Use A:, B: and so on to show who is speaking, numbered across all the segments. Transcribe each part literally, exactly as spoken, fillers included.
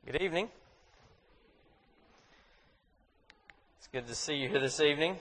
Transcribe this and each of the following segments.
A: Good evening. It's good to see you here this evening.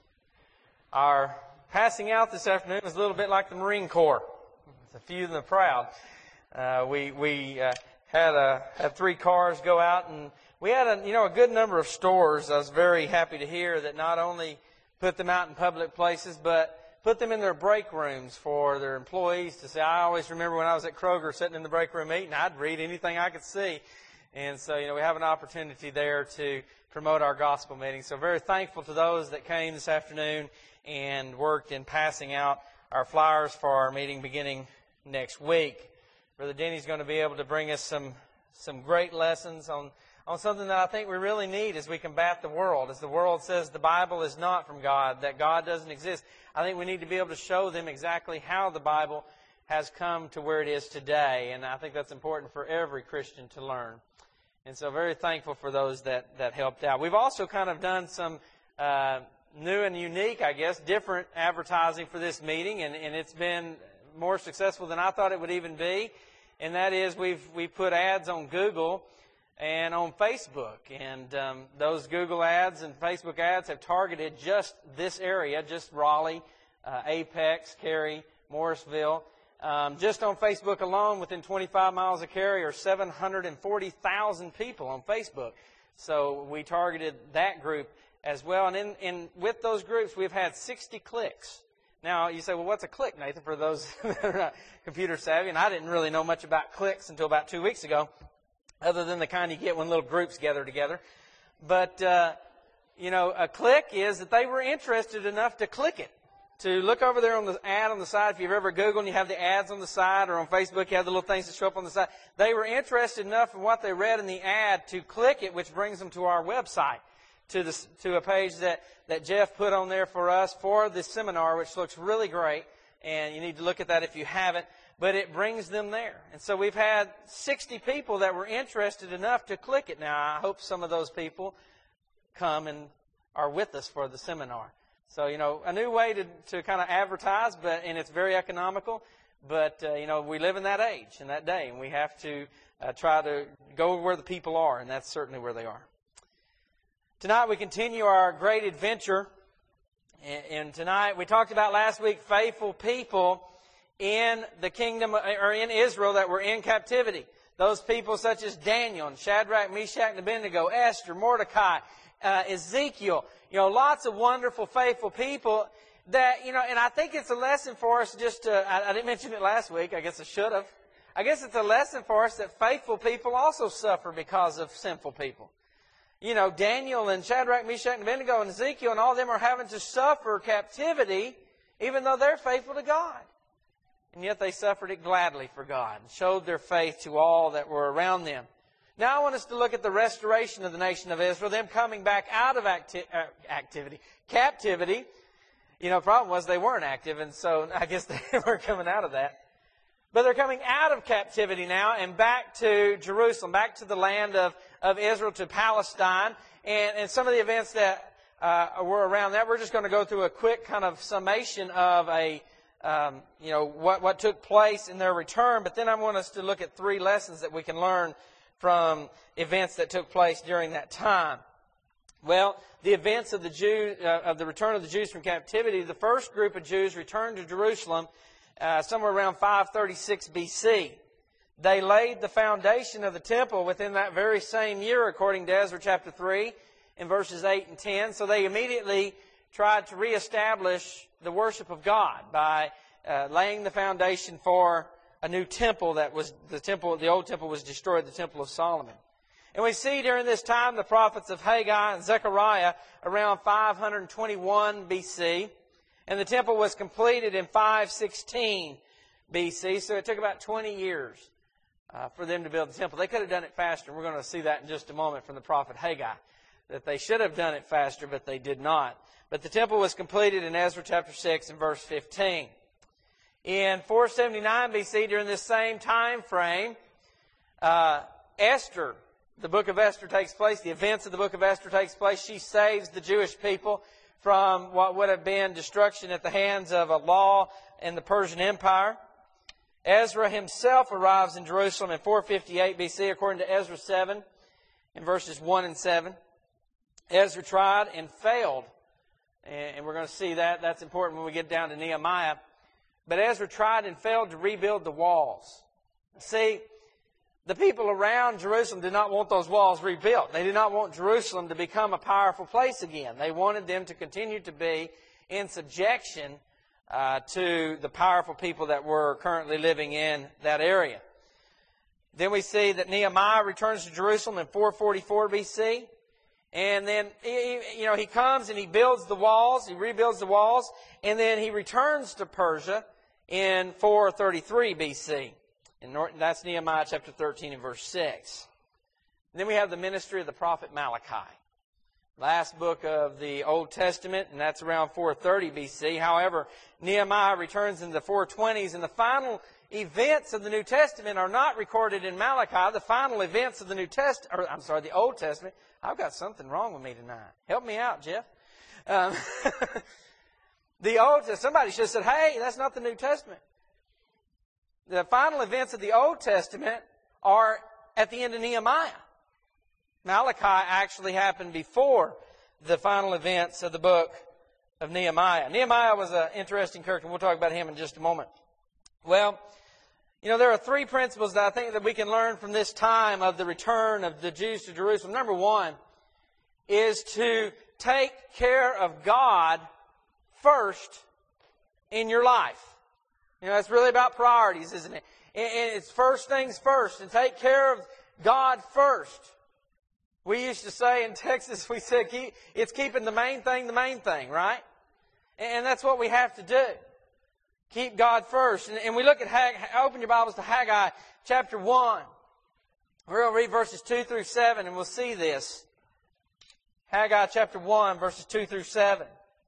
A: Our passing out this afternoon is a little bit like the Marine Corps. It's a few and the proud. Uh, we we uh, had a had three cars go out, and we had a you know a good number of stores. I was very happy to hear that not only put them out in public places, but put them in their break rooms for their employees to see. I always remember when I was at Kroger sitting in the break room eating, I'd read anything I could see. And so, you know, we have an opportunity there to promote our gospel meeting. So very thankful to those that came this afternoon and worked in passing out our flyers for our meeting beginning next week. Brother Denny's going to be able to bring us some some great lessons on, on something that I think we really need as we combat the world. As the world says the Bible is not from God, that God doesn't exist, I think we need to be able to show them exactly how the Bible has come to where it is today. And I think that's important for every Christian to learn. And so very thankful for those that, that helped out. We've also kind of done some uh, new and unique, I guess, different advertising for this meeting, and, and it's been more successful than I thought it would even be. And that is we've we put ads on Google and on Facebook. And um, those Google ads and Facebook ads have targeted just this area, just Raleigh, uh, Apex, Cary, Morrisville. Um, just on Facebook alone, within twenty-five miles of Cary, are seven hundred forty thousand people on Facebook. So we targeted that group as well. And in, in with those groups, we've had sixty clicks. Now, you say, well, what's a click, Nathan, for those that are not computer savvy? And I didn't really know much about clicks until about two weeks ago, other than the kind you get when little groups gather together. But, uh, you know, a click is that they were interested enough to click it. To look over there on the ad on the side, if you've ever Googled and you have the ads on the side, or on Facebook you have the little things that show up on the side. They were interested enough in what they read in the ad to click it, which brings them to our website, to the to a page that, that Jeff put on there for us for this seminar, which looks really great. And you need to look at that if you haven't. But it brings them there. And so we've had sixty people that were interested enough to click it. Now, I hope some of those people come and are with us for the seminar. So, you know, a new way to, to kind of advertise, but and it's very economical. But, uh, you know, we live in that age and that day, and we have to uh, try to go where the people are, and that's certainly where they are. Tonight we continue our great adventure. And, and tonight we talked about last week faithful people in the kingdom, or in Israel, that were in captivity. Those people such as Daniel and Shadrach, Meshach, and Abednego, Esther, Mordecai, uh, Ezekiel. You know, lots of wonderful, faithful people that, you know, and I think it's a lesson for us just to, I, I didn't mention it last week, I guess I should have. I guess it's a lesson for us that faithful people also suffer because of sinful people. You know, Daniel and Shadrach, Meshach, and Abednego and Ezekiel and all of them are having to suffer captivity even though they're faithful to God. And yet they suffered it gladly for God and showed their faith to all that were around them. Now I want us to look at the restoration of the nation of Israel, them coming back out of acti- uh, activity, captivity. You know, the problem was they weren't active, and so I guess they were coming out of that. But they're coming out of captivity now and back to Jerusalem, back to the land of, of Israel, to Palestine. And, and some of the events that uh, were around that, we're just going to go through a quick kind of summation of a, um, you know, what, what took place in their return. But then I want us to look at three lessons that we can learn from events that took place during that time. Well, the events of the Jew, uh, of the return of the Jews from captivity, the first group of Jews returned to Jerusalem uh, somewhere around five thirty-six B C. They laid the foundation of the temple within that very same year, according to Ezra chapter three, in verses eight and ten. So they immediately tried to reestablish the worship of God by uh, laying the foundation for a new temple that was, the temple, the old temple was destroyed, the temple of Solomon. And we see during this time the prophets of Haggai and Zechariah around five twenty-one B C. And the temple was completed in five sixteen B C. So it took about twenty years uh, for them to build the temple. They could have done it faster. And we're going to see that in just a moment from the prophet Haggai. That they should have done it faster, but they did not. But the temple was completed in Ezra chapter six and verse fifteen. In four seventy-nine B C, during this same time frame, uh, Esther, the book of Esther takes place. The events of the book of Esther takes place. She saves the Jewish people from what would have been destruction at the hands of a law in the Persian Empire. Ezra himself arrives in Jerusalem in four fifty-eight B C, according to Ezra seven, in verses one and seven. Ezra tried and failed. And we're going to see that. That's important when we get down to Nehemiah. But Ezra tried and failed to rebuild the walls. See, the people around Jerusalem did not want those walls rebuilt. They did not want Jerusalem to become a powerful place again. They wanted them to continue to be in subjection uh, to the powerful people that were currently living in that area. Then we see that Nehemiah returns to Jerusalem in four forty-four B C. And then, you know, he comes and he builds the walls, he rebuilds the walls, and then he returns to Persia in four thirty-three B C. And that's Nehemiah chapter thirteen and verse six. And then we have the ministry of the prophet Malachi. Last book of the Old Testament, and that's around four thirty B C. However, Nehemiah returns in the four twenties, and the final events of the New Testament are not recorded in Malachi. The final events of the New Testament, or I'm sorry, the Old Testament. I've got something wrong with me tonight. Help me out, Jeff. Um, the Old Testament, somebody should have said, hey, that's not the New Testament. The final events of the Old Testament are at the end of Nehemiah. Malachi actually happened before the final events of the book of Nehemiah. Nehemiah was an interesting character. We'll talk about him in just a moment. Well, you know, there are three principles that I think that we can learn from this time of the return of the Jews to Jerusalem. Number one is to take care of God first in your life. You know, it's really about priorities, isn't it? And it's first things first, and take care of God first. We used to say in Texas, we said it's keeping the main thing the main thing, right? And that's what we have to do. Keep God first. And we look at, Hag- open your Bibles to Haggai chapter one. We're going to read verses two through seven, and we'll see this. Haggai chapter one, verses two through seven.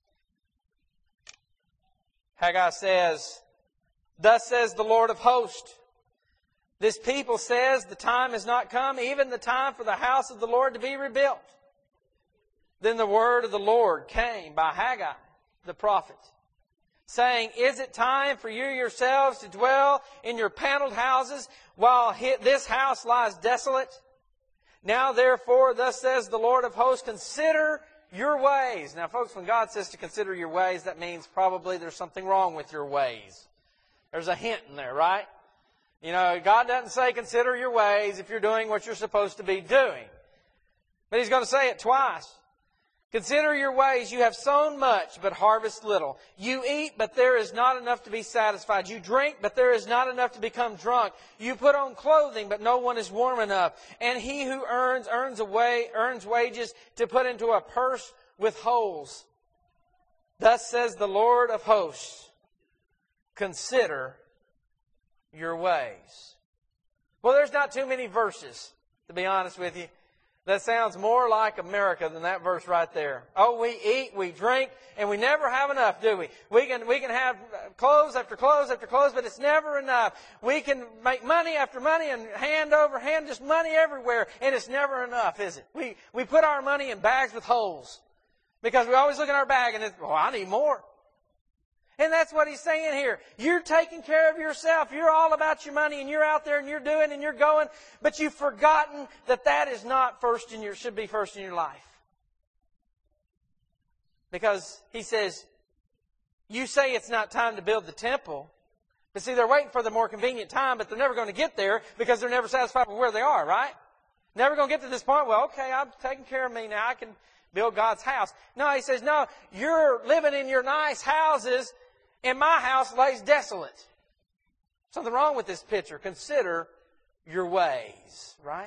A: Haggai says, "Thus says the Lord of hosts, this people says, the time has not come, even the time for the house of the Lord to be rebuilt. Then the word of the Lord came by Haggai, the prophet, saying, is it time for you yourselves to dwell in your paneled houses while this house lies desolate? Now therefore, thus says the Lord of hosts, consider your ways." Now folks, when God says to consider your ways, that means probably there's something wrong with your ways. There's a hint in there, right? You know, God doesn't say consider your ways if you're doing what you're supposed to be doing. But He's going to say it twice. Consider your ways. You have sown much, but harvest little. You eat, but there is not enough to be satisfied. You drink, but there is not enough to become drunk. You put on clothing, but no one is warm enough. And he who earns, earns away, earns wages to put into a purse with holes. Thus says the Lord of hosts, consider your ways. Well, there's not too many verses, to be honest with you, that sounds more like America than that verse right there. Oh, we eat, we drink, and we never have enough, do we? We can, we can have clothes after clothes after clothes, but it's never enough. We can make money after money and hand over hand, just money everywhere, and it's never enough, is it? We, we put our money in bags with holes because we always look in our bag and it's, oh, I need more. And that's what He's saying here. You're taking care of yourself. You're all about your money, and you're out there and you're doing and you're going, but you've forgotten that that is not first in your, should be first in your life. Because He says, you say it's not time to build the temple, but see, they're waiting for the more convenient time, but they're never going to get there because they're never satisfied with where they are, right? Never going to get to this point, well, okay, I'm taking care of me now. I can build God's house. No, He says, no, you're living in your nice houses, and my house lays desolate. Something wrong with this picture. Consider your ways, right?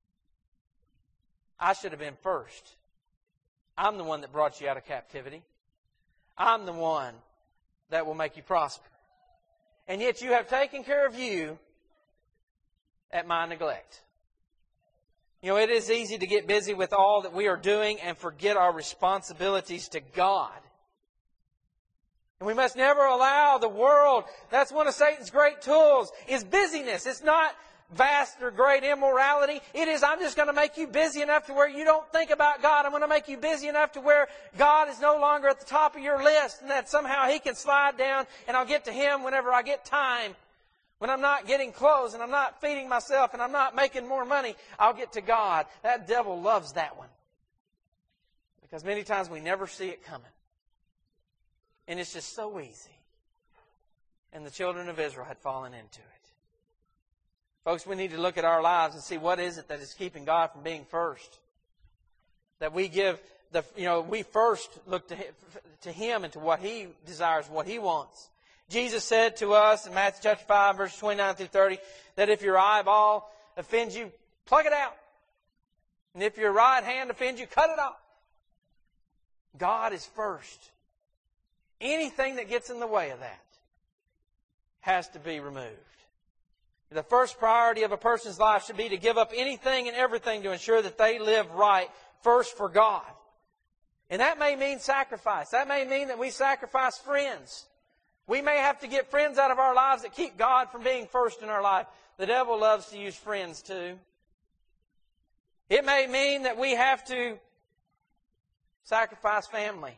A: I should have been first. I'm the one that brought you out of captivity. I'm the one that will make you prosper. And yet you have taken care of you at my neglect. You know, it is easy to get busy with all that we are doing and forget our responsibilities to God. And we must never allow the world, that's one of Satan's great tools, is busyness. It's not vast or great immorality. It is, I'm just going to make you busy enough to where you don't think about God. I'm going to make you busy enough to where God is no longer at the top of your list, and that somehow He can slide down and I'll get to Him whenever I get time. when I'm not getting clothes and I'm not feeding myself and I'm not making more money, I'll get to God. That devil loves that one. Because many times we never see it coming. And it's just so easy. And the children of Israel had fallen into it. Folks, we need to look at our lives and see what is it that is keeping God from being first. That we give, the you know, we first look to Him, to Him and to what He desires, what He wants. Jesus said to us in Matthew chapter five, verses twenty-nine through thirty, that if your eyeball offends you, plug it out. And if your right hand offends you, cut it off. God is first. Anything that gets in the way of that has to be removed. The first priority of a person's life should be to give up anything and everything to ensure that they live right first for God. And that may mean sacrifice. That may mean that we sacrifice friends. We may have to get friends out of our lives that keep God from being first in our life. The devil loves to use friends too. It may mean that we have to sacrifice family.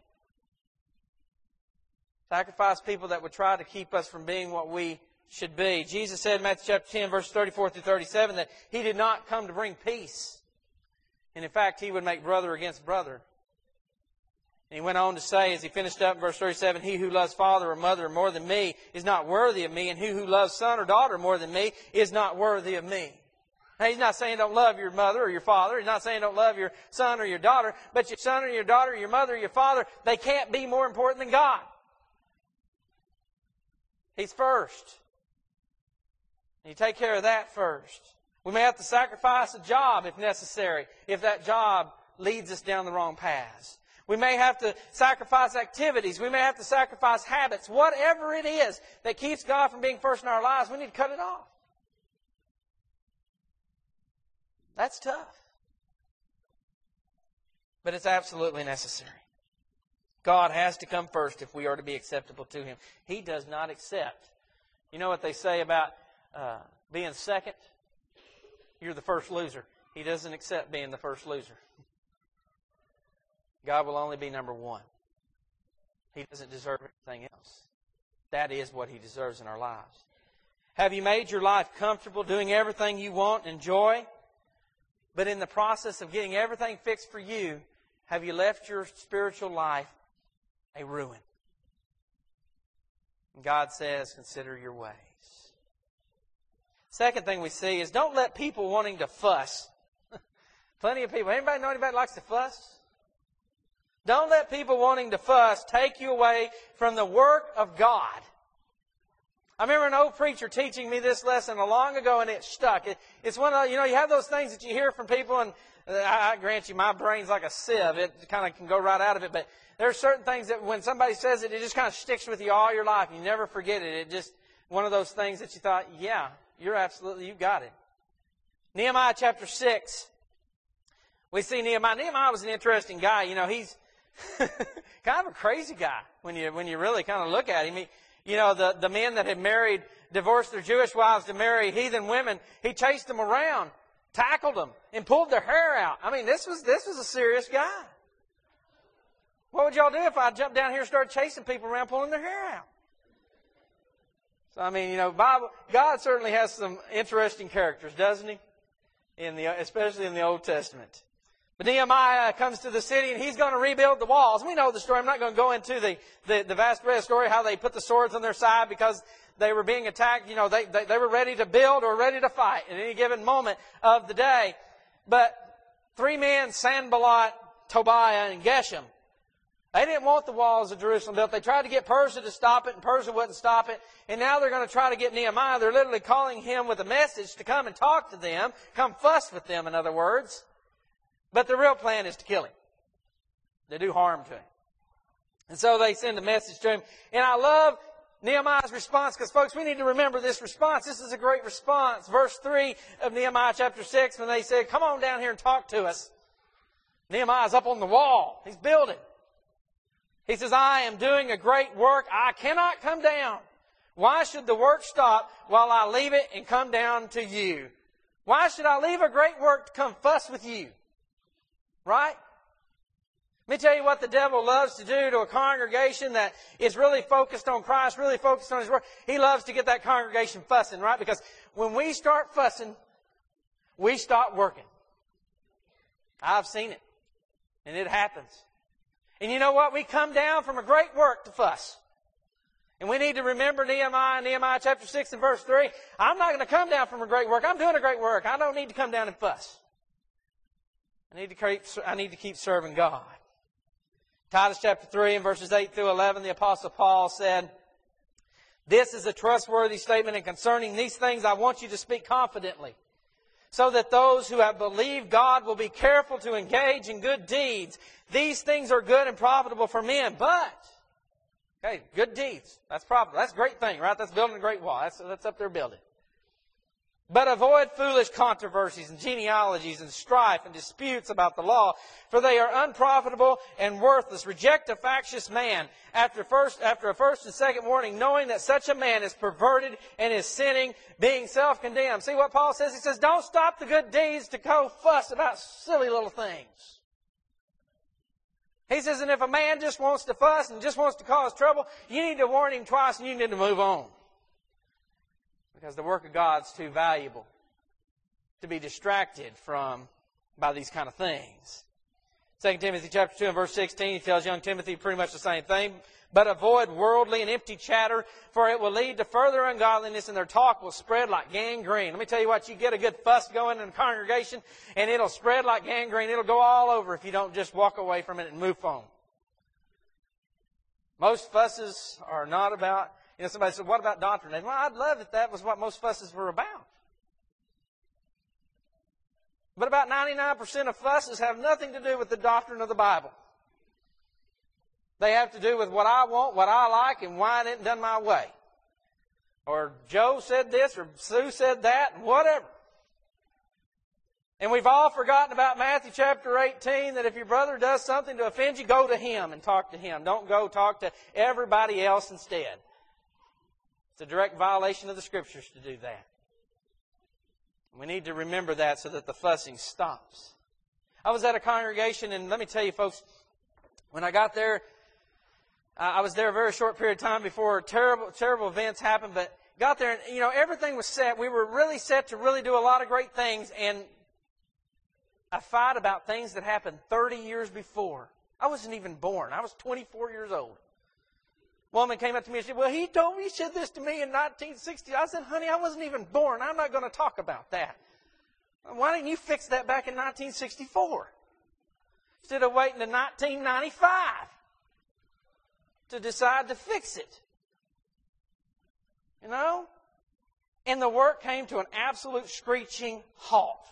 A: Sacrifice people that would try to keep us from being what we should be. Jesus said in Matthew chapter ten, verses thirty-four through thirty-seven, that He did not come to bring peace. And in fact, He would make brother against brother. And He went on to say, as He finished up in verse thirty-seven, he who loves father or mother more than me is not worthy of me, and he who loves son or daughter more than me is not worthy of me. Now, He's not saying don't love your mother or your father. He's not saying don't love your son or your daughter. But your son or your daughter, your mother or your father, they can't be more important than God. He's first. You take care of that first. We may have to sacrifice a job if necessary, if that job leads us down the wrong paths. We may have to sacrifice activities. We may have to sacrifice habits. Whatever it is that keeps God from being first in our lives, we need to cut it off. That's tough. But it's absolutely necessary. God has to come first if we are to be acceptable to Him. He does not accept. You know what they say about uh, being second? You're the first loser. He doesn't accept being the first loser. God will only be number one. He doesn't deserve anything else. That is what He deserves in our lives. Have you made your life comfortable, doing everything you want and enjoy? But in the process of getting everything fixed for you, have you left your spiritual life a ruin? God says, consider your ways. Second thing we see is don't let people wanting to fuss. Plenty of people. Anybody know anybody that likes to fuss? Don't let people wanting to fuss take you away from the work of God. I remember an old preacher teaching me this lesson long ago, and it stuck. It, it's one of, you know, you have those things that you hear from people, and I, I grant you, my brain's like a sieve. It kind of can go right out of it, but there are certain things that when somebody says it, it just kind of sticks with you all your life. You never forget it. It just, one of those things that you thought, yeah, you're absolutely, you've got it. Nehemiah chapter six. We see Nehemiah. Nehemiah was an interesting guy. You know, he's kind of a crazy guy when you, when you really kind of look at him. He, you know, the, the men that had married, divorced their Jewish wives to marry heathen women, he chased them around, tackled them, and pulled their hair out. I mean, this was, this was a serious guy. What would y'all do if I jumped down here and started chasing people around, pulling their hair out? So, I mean, you know, Bible, God certainly has some interesting characters, doesn't He? In the, especially in the Old Testament. But Nehemiah comes to the city and he's going to rebuild the walls. We know the story. I'm not going to go into the, the, the vast array of story, how they put the swords on their side because they were being attacked. You know, they, they, they were ready to build or ready to fight at any given moment of the day. But three men, Sanballat, Tobiah, and Geshem, they didn't want the walls of Jerusalem built. They tried to get Persia to stop it, and Persia wouldn't stop it. And now they're going to try to get Nehemiah. They're literally calling him with a message to come and talk to them, come fuss with them, in other words. But the real plan is to kill him, to do harm to him. And so they send a message to him. And I love Nehemiah's response because, folks, we need to remember this response. This is a great response. Verse three of Nehemiah chapter six, when they said, come on down here and talk to us. Nehemiah's up on the wall. He's building. He says, I am doing a great work. I cannot come down. Why should the work stop while I leave it and come down to you? Why should I leave a great work to come fuss with you? Right? Let me tell you what the devil loves to do to a congregation that is really focused on Christ, really focused on His Word. He loves to get that congregation fussing, right? Because when we start fussing, we stop working. I've seen it. And it happens. And you know what? We come down from a great work to fuss. And we need to remember Nehemiah, Nehemiah chapter six and verse three. I'm not going to come down from a great work. I'm doing a great work. I don't need to come down and fuss. I need to keep, I need to keep serving God. Titus chapter three and verses eight through eleven, the Apostle Paul said, "This is a trustworthy statement, and concerning these things I want you to speak confidently, so that those who have believed God will be careful to engage in good deeds. These things are good and profitable for men, but..." Okay, good deeds. That's profitable. That's a great thing, right? That's building a great wall. That's, that's up there building. "But avoid foolish controversies and genealogies and strife and disputes about the law, for they are unprofitable and worthless. Reject a factious man after first, after a first and second warning, knowing that such a man is perverted and is sinning, being self-condemned." See what Paul says? He says, don't stop the good deeds to go fuss about silly little things. He says, and if a man just wants to fuss and just wants to cause trouble, you need to warn him twice and you need to move on. Because the work of God's too valuable to be distracted from by these kind of things. Second Timothy chapter two and verse sixteen, he tells young Timothy pretty much the same thing. "But avoid worldly and empty chatter, for it will lead to further ungodliness, and their talk will spread like gangrene." Let me tell you what, you get a good fuss going in a congregation, and it'll spread like gangrene. It'll go all over if you don't just walk away from it and move on. Most fusses are not about... You know, somebody said, what about doctrine? And, well, I'd love if that was what most fusses were about. But about ninety-nine percent of fusses have nothing to do with the doctrine of the Bible. They have to do with what I want, what I like, and why it isn't done my way. Or Joe said this, or Sue said that, and whatever. And we've all forgotten about Matthew chapter eighteen, that if your brother does something to offend you, go to him and talk to him. Don't go talk to everybody else instead. It's a direct violation of the Scriptures to do that. We need to remember that so that the fussing stops. I was at a congregation, and let me tell you, folks, when I got there, I was there a very short period of time before terrible, terrible events happened, but got there, and, you know, everything was set. We were really set to really do a lot of great things, and a fight about things that happened thirty years before. I wasn't even born. I was twenty-four years old. Woman came up to me and said, well, he told me, he said this to me in nineteen sixty. I said, honey, I wasn't even born. I'm not going to talk about that. Why didn't you fix that back in nineteen sixty-four? Instead of waiting to nineteen ninety-five to decide to fix it. You know? And the work came to an absolute screeching halt.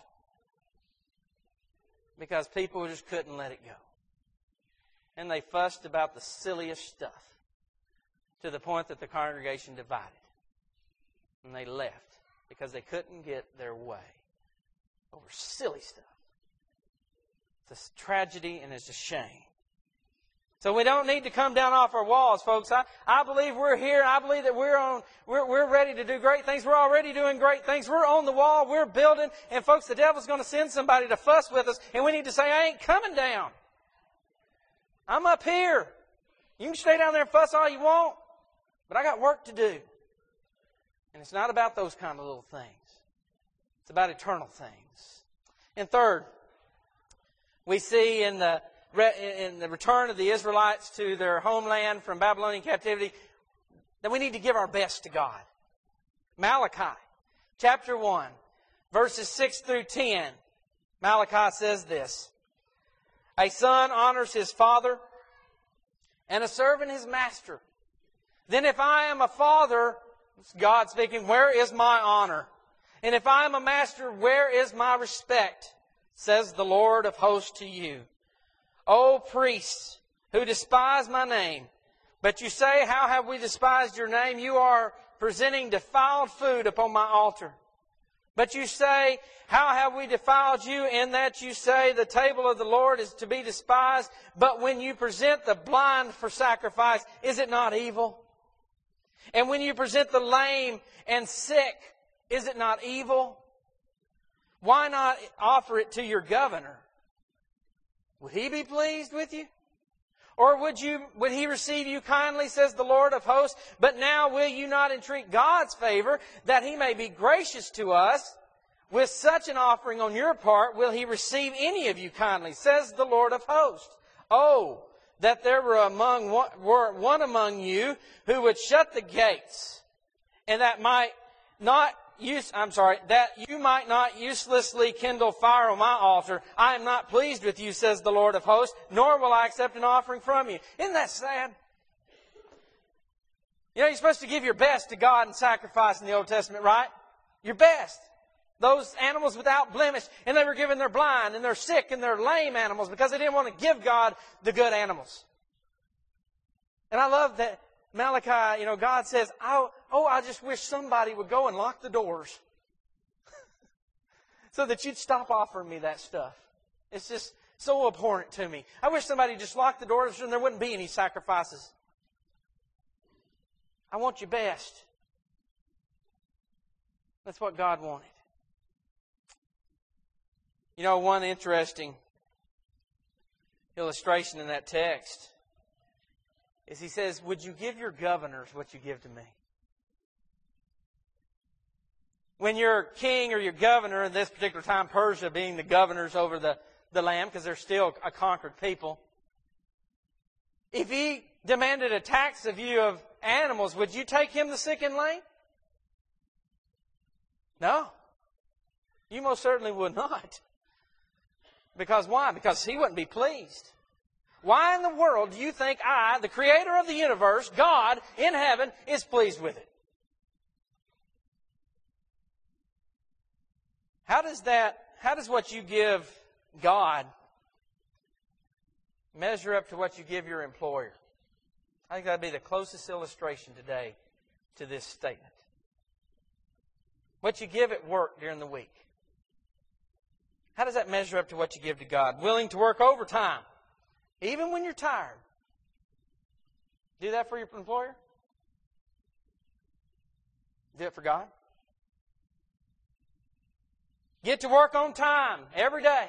A: Because people just couldn't let it go. And they fussed about the silliest stuff. To the point that the congregation divided. And they left because they couldn't get their way over silly stuff. It's a tragedy and it's a shame. So we don't need to come down off our walls, folks. I, I believe we're here. I believe that we're on. We're, we're ready to do great things. We're already doing great things. We're on the wall. We're building. And folks, the devil's going to send somebody to fuss with us. And we need to say, I ain't coming down. I'm up here. You can stay down there and fuss all you want. But I got work to do. And it's not about those kind of little things. It's about eternal things. And third, we see in the, in the return of the Israelites to their homeland from Babylonian captivity that we need to give our best to God. Malachi chapter one, verses six through ten. Malachi says this. A son honors his father, and a servant his master. Then if I am a father, it's God speaking, where is my honor? And if I am a master, where is my respect? Says the Lord of hosts to you. O priests, who despise my name. But you say, how have we despised your name? You are presenting defiled food upon my altar. But you say, how have we defiled you? In that you say, the table of the Lord is to be despised. But when you present the blind for sacrifice, is it not evil? And when you present the lame and sick, is it not evil? Why not offer it to your governor? Would he be pleased with you? Or would you, would He receive you kindly, says the Lord of hosts? But now will you not entreat God's favor, that He may be gracious to us? With such an offering on your part, will He receive any of you kindly, says the Lord of hosts? Oh, that there were among were one among you who would shut the gates, and that might not use I'm sorry, that you might not uselessly kindle fire on my altar. I am not pleased with you, says the Lord of hosts, nor will I accept an offering from you. Isn't that sad? You know, you're supposed to give your best to God in sacrifice in the Old Testament, right? Your best. Those animals without blemish, and they were given their blind and their sick and their lame animals because they didn't want to give God the good animals. And I love that Malachi, you know, God says, oh, oh I just wish somebody would go and lock the doors so that you'd stop offering me that stuff. It's just so abhorrent to me. I wish somebody would just lock the doors and there wouldn't be any sacrifices. I want your best. That's what God wanted. You know, one interesting illustration in that text is He says, would you give your governors what you give to me? When your king or your governor, in this particular time Persia being the governors over the, the land, because they're still a conquered people, if he demanded a tax of you of animals, would you take him the sick and lame? No. You most certainly would not. Because why? Because He wouldn't be pleased. Why in the world do you think I, the Creator of the universe, God in heaven, is pleased with it? How does that, how does what you give God measure up to what you give your employer? I think that would be the closest illustration today to this statement. What you give at work during the week. How does that measure up to what you give to God? Willing to work overtime, even when you're tired. Do that for your employer? Do it for God? Get to work on time every day.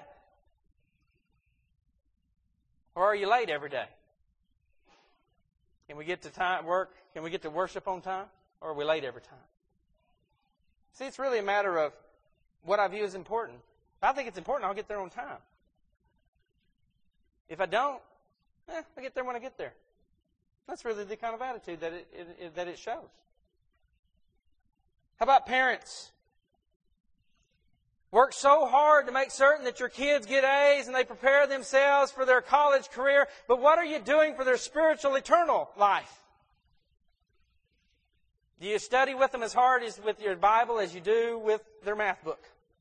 A: Or are you late every day? Can we get to time work? Can we get to worship on time? Or are we late every time? See, it's really a matter of what I view as important. If I think it's important, I'll get there on time. If I don't, eh, I get there when I get there. That's really the kind of attitude that it, it, it, that it shows. How about parents? Work so hard to make certain that your kids get A's and they prepare themselves for their college career, but what are you doing for their spiritual, eternal life? Do you study with them as hard as with your Bible as you do with their math book?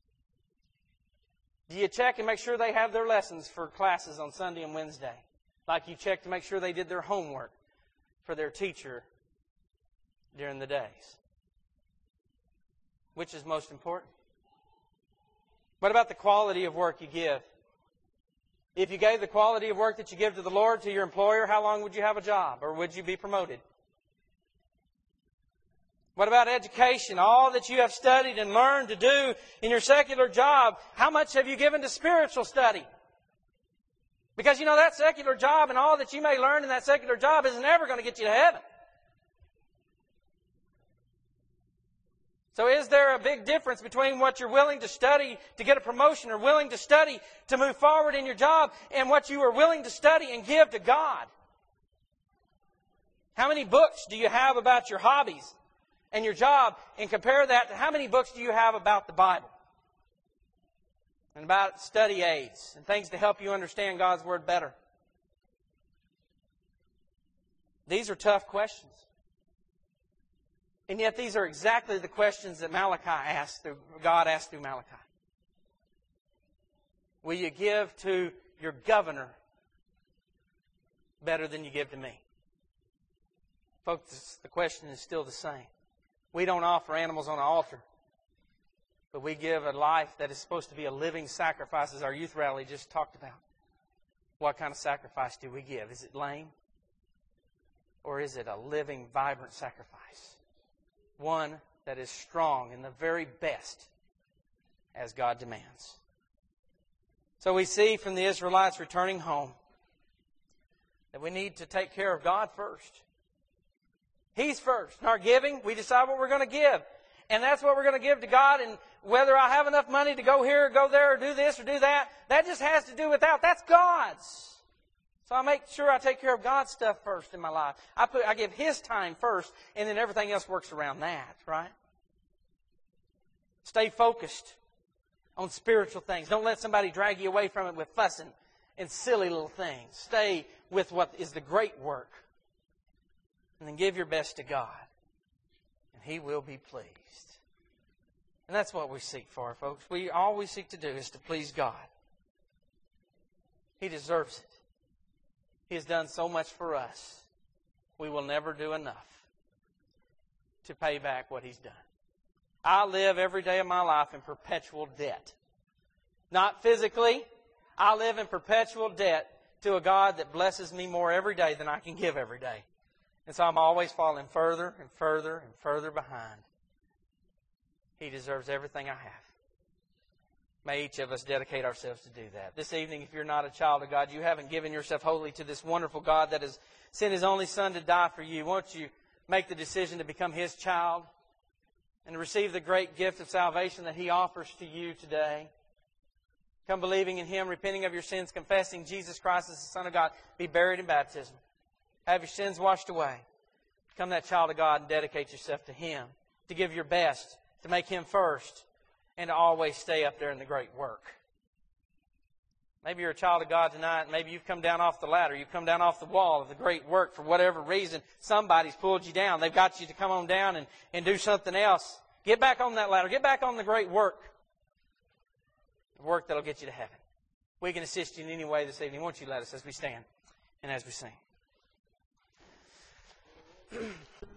A: Do you check and make sure they have their lessons for classes on Sunday and Wednesday? Like you check to make sure they did their homework for their teacher during the days? Which is most important? What about the quality of work you give? If you gave the quality of work that you give to the Lord to your employer, how long would you have a job? Or would you be promoted? What about education? All that you have studied and learned to do in your secular job, how much have you given to spiritual study? Because, you know, that secular job and all that you may learn in that secular job isn't ever going to get you to heaven. So is there a big difference between what you're willing to study to get a promotion or willing to study to move forward in your job and what you are willing to study and give to God? How many books do you have about your hobbies and your job, and compare that to how many books do you have about the Bible and about study aids and things to help you understand God's Word better? These are tough questions. And yet these are exactly the questions that Malachi asked, through, God asked through Malachi. Will you give to your governor better than you give to me? Folks, the question is still the same. We don't offer animals on an altar, but we give a life that is supposed to be a living sacrifice, as our youth rally just talked about. What kind of sacrifice do we give? Is it lame? Or is it a living, vibrant sacrifice? One that is strong in the very best as God demands. So we see from the Israelites returning home that we need to take care of God first. He's first. In our giving, we decide what we're going to give. And that's what we're going to give to God. And whether I have enough money to go here or go there or do this or do that, that just has to do with that. That's God's. So I make sure I take care of God's stuff first in my life. I put, I give His time first, and then everything else works around that, right? Stay focused on spiritual things. Don't let somebody drag you away from it with fussing and silly little things. Stay with what is the great work. And then give your best to God. And He will be pleased. And that's what we seek for, folks. We all we seek to do is to please God. He deserves it. He has done so much for us. We will never do enough to pay back what He's done. I live every day of my life in perpetual debt. Not physically. I live in perpetual debt to a God that blesses me more every day than I can give every day. And so I'm always falling further and further and further behind. He deserves everything I have. May each of us dedicate ourselves to do that. This evening, if you're not a child of God, you haven't given yourself wholly to this wonderful God that has sent His only Son to die for you. Won't you make the decision to become His child and to receive the great gift of salvation that He offers to you today? Come believing in Him, repenting of your sins, confessing Jesus Christ as the Son of God, be buried in baptism. Have your sins washed away. Become that child of God and dedicate yourself to Him. To give your best, to make Him first, and to always stay up there in the great work. Maybe you're a child of God tonight. Maybe you've come down off the ladder. You've come down off the wall of the great work for whatever reason. Somebody's pulled you down. They've got you to come on down and, and do something else. Get back on that ladder. Get back on the great work. The work that'll get you to heaven. We can assist you in any way this evening. Won't you let us as we stand and as we sing.